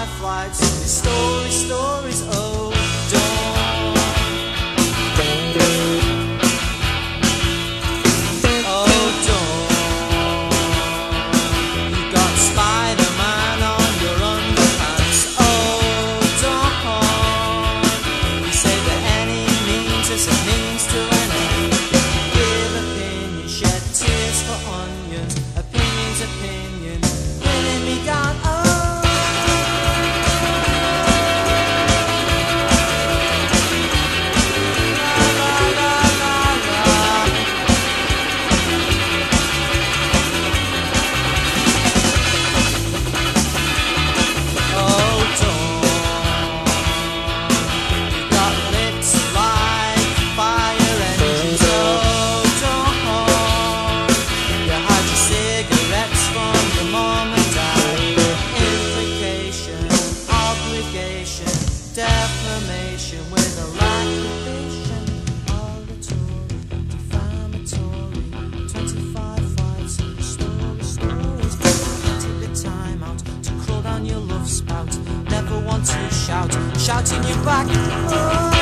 flights, stories, oh dawn. Oh dawn. You got Spider-Man on your underpants, oh dawn. You say that any means is a means to an end. Give opinion, shed tears for onions. Opinion's opinion, pinning me down, oh. Defamation with a laceration, oratory, defamatory, 25 fights, stories. Take the time out to crawl down your love spout. Never want to shout, shouting you back. Oh.